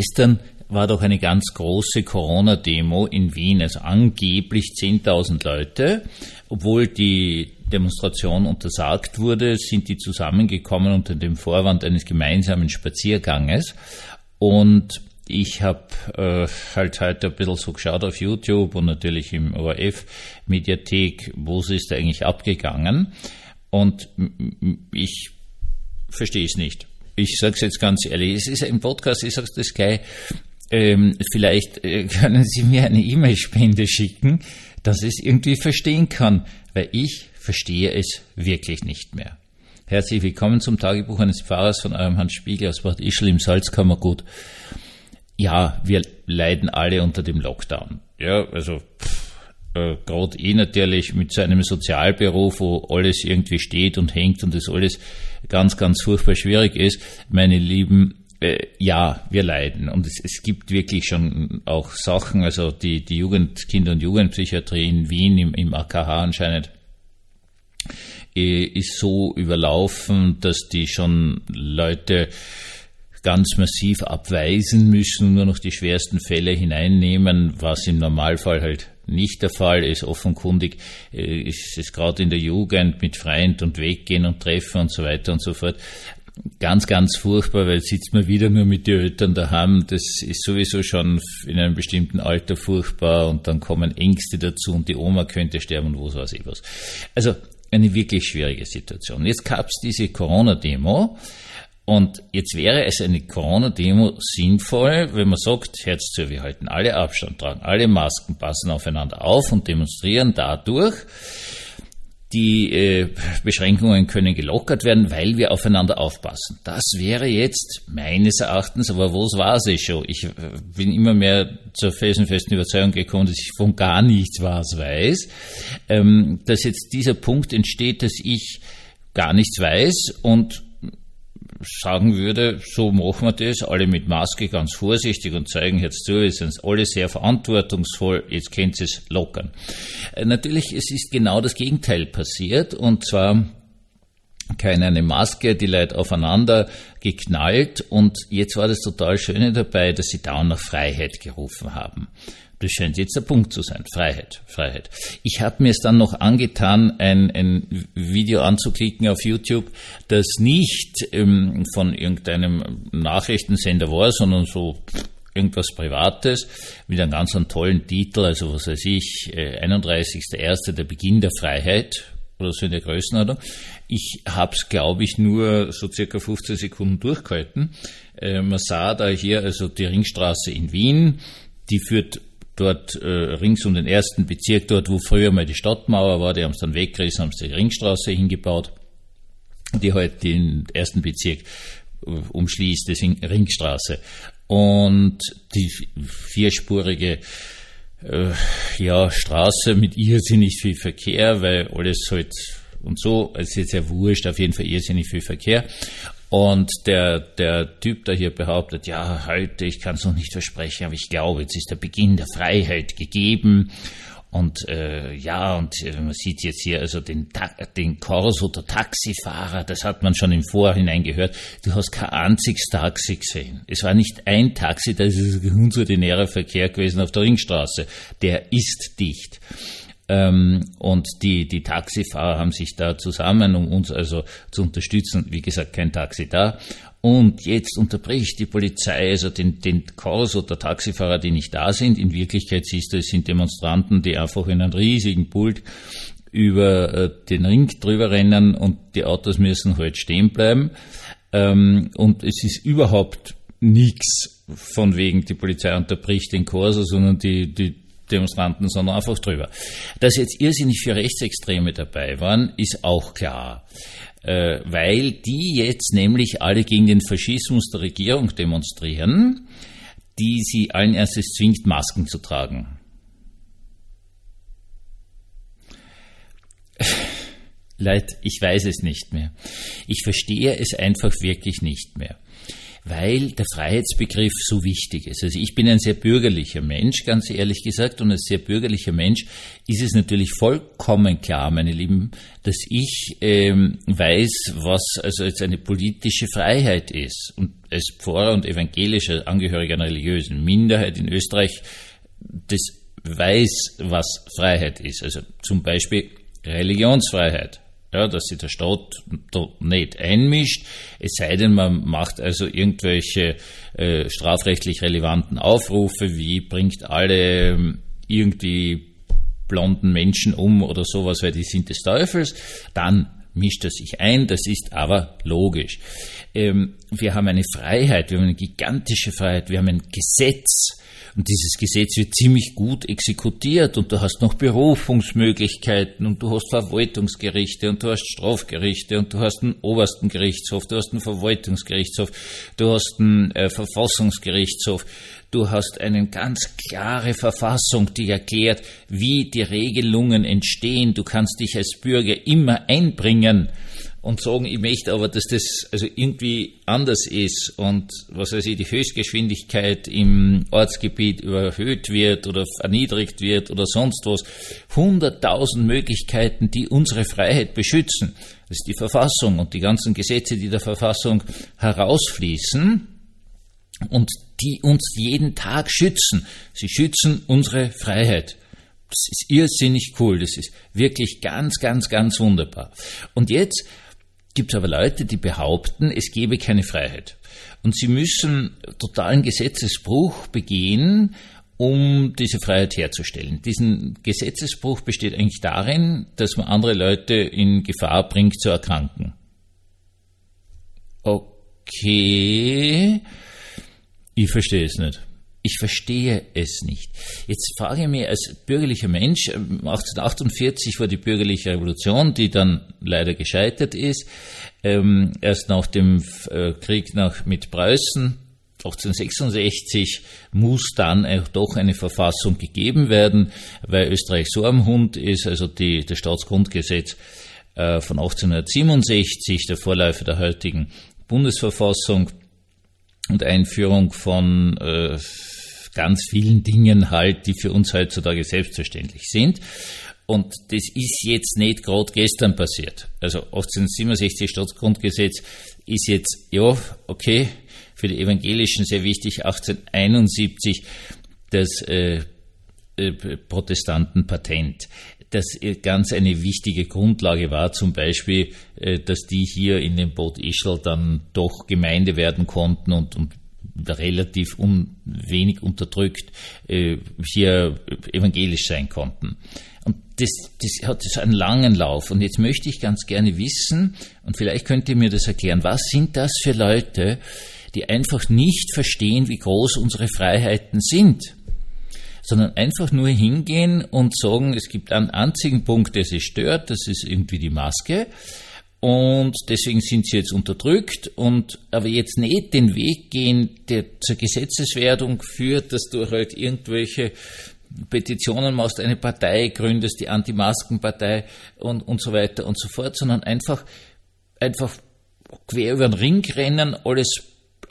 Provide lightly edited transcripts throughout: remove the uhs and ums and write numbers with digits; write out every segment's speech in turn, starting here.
gestern war doch eine ganz große Corona-Demo in Wien, also angeblich 10.000 Leute. Obwohl die Demonstration untersagt wurde, sind die zusammengekommen unter dem Vorwand eines gemeinsamen Spazierganges. Und ich habe halt heute ein bisschen so geschaut auf YouTube und natürlich im ORF-Mediathek, wo ist da eigentlich abgegangen. Und ich verstehe es nicht. Ich sage es jetzt ganz ehrlich, es ist ein Podcast, ich sage das gleich, vielleicht können Sie mir eine E-Mail-Spende schicken, dass ich es irgendwie verstehen kann, weil ich verstehe es wirklich nicht mehr. Herzlich willkommen zum Tagebuch eines Pfarrers von eurem Hans Spiegel aus Bad Ischl im Salzkammergut. Ja, wir leiden alle unter dem Lockdown. Ja, also gerade natürlich mit so einem Sozialberuf, wo alles irgendwie steht und hängt und das alles ganz, ganz furchtbar schwierig ist. Meine Lieben, ja, wir leiden. Und es gibt wirklich schon auch Sachen, also die Kinder- und Jugendpsychiatrie in Wien im AKH anscheinend ist so überlaufen, dass die schon Leute ganz massiv abweisen müssen und nur noch die schwersten Fälle hineinnehmen, was im Normalfall halt nicht der Fall ist. Offenkundig ist es gerade in der Jugend mit Freund und Weggehen und Treffen und so weiter und so fort ganz, ganz furchtbar, weil sitzt man wieder nur mit den Eltern daheim. Das ist sowieso schon in einem bestimmten Alter furchtbar und dann kommen Ängste dazu und die Oma könnte sterben und was weiß ich was. Also eine wirklich schwierige Situation. Jetzt gab es diese Corona-Demo. Und jetzt wäre es eine Corona-Demo sinnvoll, wenn man sagt, Herz zu, wir halten alle Abstand, tragen alle Masken, passen aufeinander auf und demonstrieren dadurch. Die Beschränkungen können gelockert werden, weil wir aufeinander aufpassen. Das wäre jetzt meines Erachtens, aber was war es schon? Ich bin immer mehr zur felsenfesten Überzeugung gekommen, dass ich von gar nichts was weiß, dass jetzt dieser Punkt entsteht, dass ich gar nichts weiß und sagen würde, so machen wir das, alle mit Maske ganz vorsichtig und zeigen jetzt zu, wir sind alle sehr verantwortungsvoll, jetzt könnt ihr es lockern. Natürlich, es ist genau das Gegenteil passiert und zwar keine Maske, die Leute aufeinander geknallt und jetzt war das total Schöne dabei, dass sie dauernd nach Freiheit gerufen haben. Das scheint jetzt der Punkt zu sein. Freiheit. Ich habe mir es dann noch angetan, ein Video anzuklicken auf YouTube, das nicht von irgendeinem Nachrichtensender war, sondern so irgendwas Privates mit einem ganz tollen Titel, also was weiß ich, 31.01. der Beginn der Freiheit oder so in der Größenordnung. Ich habe es, glaube ich, nur so circa 15 Sekunden durchgehalten. Man sah da hier also die Ringstraße in Wien, die führt dort rings um den ersten Bezirk, dort wo früher mal die Stadtmauer war, die haben es dann weggerissen, haben sie die Ringstraße hingebaut, die halt den ersten Bezirk umschließt, das Ringstraße. Und die vierspurige Straße mit irrsinnig viel Verkehr, weil alles halt und so, es ist jetzt ja wurscht, auf jeden Fall irrsinnig viel Verkehr. Und der Typ, der hier behauptet, ja, heute, ich kann es noch nicht versprechen, aber ich glaube, jetzt ist der Beginn der Freiheit gegeben. Und man sieht jetzt hier also den Corso der Taxifahrer, das hat man schon im Vorhinein gehört. Du hast kein einziges Taxi gesehen. Es war nicht ein Taxi, das ist ein unordinärer Verkehr gewesen auf der Ringstraße. Der ist dicht. Und die Taxifahrer haben sich da zusammen, um uns also zu unterstützen. Wie gesagt, kein Taxi da. Und jetzt unterbricht die Polizei also den Corso der Taxifahrer, die nicht da sind. In Wirklichkeit siehst du, es sind Demonstranten, die einfach in einem riesigen Pulk über den Ring drüber rennen und die Autos müssen halt stehen bleiben. Und es ist überhaupt nichts von wegen, die Polizei unterbricht den Corso, sondern die Demonstranten, sondern einfach drüber. Dass jetzt irrsinnig viele Rechtsextreme dabei waren, ist auch klar. Weil die jetzt nämlich alle gegen den Faschismus der Regierung demonstrieren, die sie allen Ernstes zwingt, Masken zu tragen. Leute, ich weiß es nicht mehr. Ich verstehe es einfach wirklich nicht mehr. weil der Freiheitsbegriff so wichtig ist. Also ich bin ein sehr bürgerlicher Mensch, ganz ehrlich gesagt, und als sehr bürgerlicher Mensch ist es natürlich vollkommen klar, meine Lieben, dass ich weiß, was also jetzt eine politische Freiheit ist. Und als Pfarrer und evangelischer Angehöriger einer religiösen Minderheit in Österreich, das weiß, was Freiheit ist. Also zum Beispiel Religionsfreiheit. Ja, dass sich der Staat da nicht einmischt, es sei denn, man macht also irgendwelche strafrechtlich relevanten Aufrufe, wie bringt alle irgendwie blonden Menschen um oder sowas, weil die sind des Teufels, dann mischt er sich ein, das ist aber logisch. Wir haben eine Freiheit, wir haben eine gigantische Freiheit, wir haben ein Gesetz, und dieses Gesetz wird ziemlich gut exekutiert und du hast noch Berufungsmöglichkeiten und du hast Verwaltungsgerichte und du hast Strafgerichte und du hast einen obersten Gerichtshof, du hast einen Verwaltungsgerichtshof, du hast einen Verfassungsgerichtshof, du hast eine ganz klare Verfassung, die erklärt, wie die Regelungen entstehen. Du kannst dich als Bürger immer einbringen und sagen, ich möchte aber, dass das also irgendwie anders ist und was weiß ich, die Höchstgeschwindigkeit im Ortsgebiet überhöht wird oder erniedrigt wird oder sonst was. 100.000 Möglichkeiten, die unsere Freiheit beschützen. Das ist die Verfassung und die ganzen Gesetze, die der Verfassung herausfließen und die uns jeden Tag schützen. Sie schützen unsere Freiheit. Das ist irrsinnig cool. Das ist wirklich ganz, ganz, ganz wunderbar. Und jetzt gibt es aber Leute, die behaupten, es gebe keine Freiheit. Und sie müssen totalen Gesetzesbruch begehen, um diese Freiheit herzustellen. Diesen Gesetzesbruch besteht eigentlich darin, dass man andere Leute in Gefahr bringt zu erkranken. Okay, ich verstehe es nicht. Ich verstehe es nicht. Jetzt frage ich mich als bürgerlicher Mensch, 1848 war die bürgerliche Revolution, die dann leider gescheitert ist. Erst nach dem Krieg mit Preußen, 1866, muss dann auch doch eine Verfassung gegeben werden, weil Österreich so am Hund ist, also das Staatsgrundgesetz von 1867, der Vorläufer der heutigen Bundesverfassung und Einführung von ganz vielen Dingen halt, die für uns heutzutage selbstverständlich sind. Und das ist jetzt nicht gerade gestern passiert. Also 1867 Staatsgrundgesetz ist jetzt, ja, okay, für die Evangelischen sehr wichtig, 1871 das Protestantenpatent, das ganz eine wichtige Grundlage war, zum Beispiel, dass die hier in dem Bad Ischl dann doch Gemeinde werden konnten und relativ wenig unterdrückt hier evangelisch sein konnten. Und das hat so einen langen Lauf. Und jetzt möchte ich ganz gerne wissen, und vielleicht könnt ihr mir das erklären, was sind das für Leute, die einfach nicht verstehen, wie groß unsere Freiheiten sind, sondern einfach nur hingehen und sagen, es gibt einen einzigen Punkt, der sie stört, das ist irgendwie die Maske, und deswegen sind sie jetzt unterdrückt, aber jetzt nicht den Weg gehen, der zur Gesetzeswerdung führt, dass du halt irgendwelche Petitionen machst, eine Partei gründest, die Anti-Masken-Partei und so weiter und so fort, sondern einfach quer über den Ring rennen, alles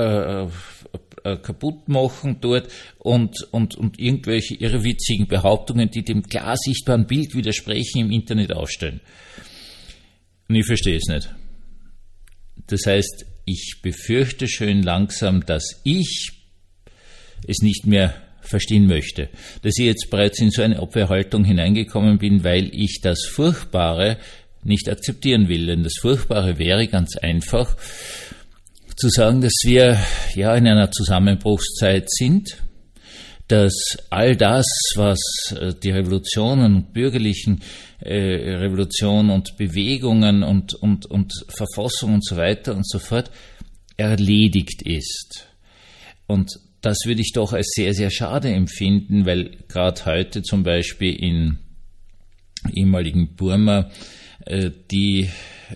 kaputt machen dort und irgendwelche irrwitzigen Behauptungen, die dem klar sichtbaren Bild widersprechen, im Internet aufstellen. Und ich verstehe es nicht. Das heißt, ich befürchte schön langsam, dass ich es nicht mehr verstehen möchte. Dass ich jetzt bereits in so eine Abwehrhaltung hineingekommen bin, weil ich das Furchtbare nicht akzeptieren will. Denn das Furchtbare wäre ganz einfach zu sagen, dass wir ja in einer Zusammenbruchszeit sind, dass all das, was die Revolutionen, bürgerlichen Revolutionen und Bewegungen und Verfassung und so weiter und so fort erledigt ist. Und das würde ich doch als sehr, sehr schade empfinden, weil gerade heute zum Beispiel in ehemaligen Burma die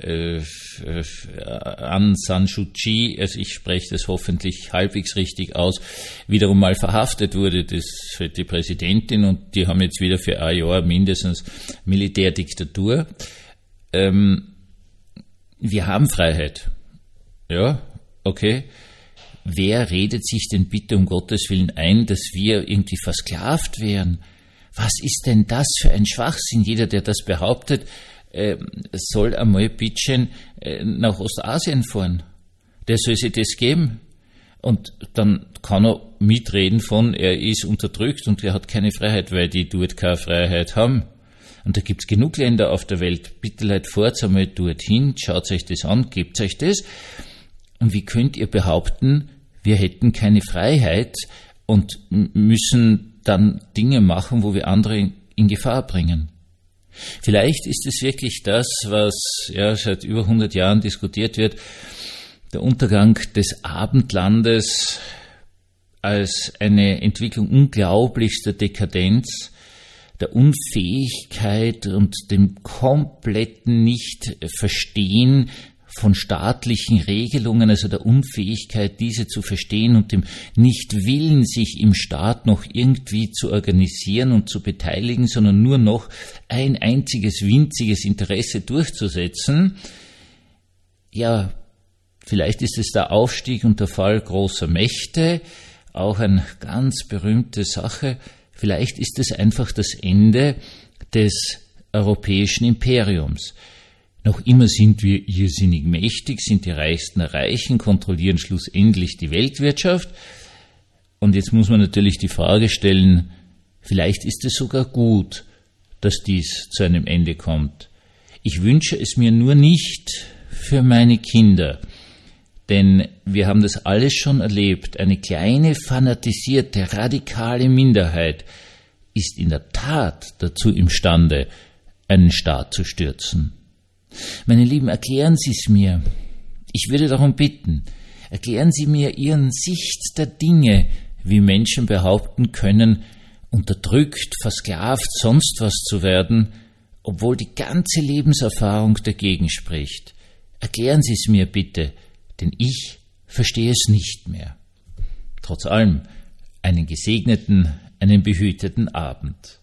Aung San Suu Kyi, also ich spreche das hoffentlich halbwegs richtig aus, wiederum mal verhaftet wurde, das für die Präsidentin, und die haben jetzt wieder für ein Jahr mindestens Militärdiktatur. Wir haben Freiheit. Ja, okay. wer redet sich denn bitte um Gottes Willen ein, dass wir irgendwie versklavt wären? Was ist denn das für ein Schwachsinn? Jeder, der das behauptet, soll einmal bitte nach Ostasien fahren. Der soll sich das geben. Und dann kann er mitreden von, er ist unterdrückt und er hat keine Freiheit, weil die dort keine Freiheit haben. Und da gibt's genug Länder auf der Welt. Bitte Leute, fahrt einmal dorthin, schaut euch das an, gebt euch das. Und wie könnt ihr behaupten, wir hätten keine Freiheit und müssen dann Dinge machen, wo wir andere in Gefahr bringen? Vielleicht ist es wirklich das, was seit über 100 Jahren diskutiert wird, der Untergang des Abendlandes als eine Entwicklung unglaublichster Dekadenz, der Unfähigkeit und dem kompletten Nicht-Verstehen von staatlichen Regelungen, also der Unfähigkeit, diese zu verstehen und dem Nichtwillen, sich im Staat noch irgendwie zu organisieren und zu beteiligen, sondern nur noch ein einziges winziges Interesse durchzusetzen. Ja, vielleicht ist es der Aufstieg und der Fall großer Mächte, auch eine ganz berühmte Sache. Vielleicht ist es einfach das Ende des europäischen Imperiums. Noch immer sind wir irrsinnig mächtig, sind die Reichsten der Reichen, kontrollieren schlussendlich die Weltwirtschaft. Und jetzt muss man natürlich die Frage stellen, vielleicht ist es sogar gut, dass dies zu einem Ende kommt. Ich wünsche es mir nur nicht für meine Kinder. Denn wir haben das alles schon erlebt. Eine kleine, fanatisierte, radikale Minderheit ist in der Tat dazu imstande, einen Staat zu stürzen. Meine Lieben, erklären Sie es mir. Ich würde darum bitten, erklären Sie mir Ihren Sicht der Dinge, wie Menschen behaupten können, unterdrückt, versklavt, sonst was zu werden, obwohl die ganze Lebenserfahrung dagegen spricht. Erklären Sie es mir bitte, denn ich verstehe es nicht mehr. Trotz allem einen gesegneten, einen behüteten Abend.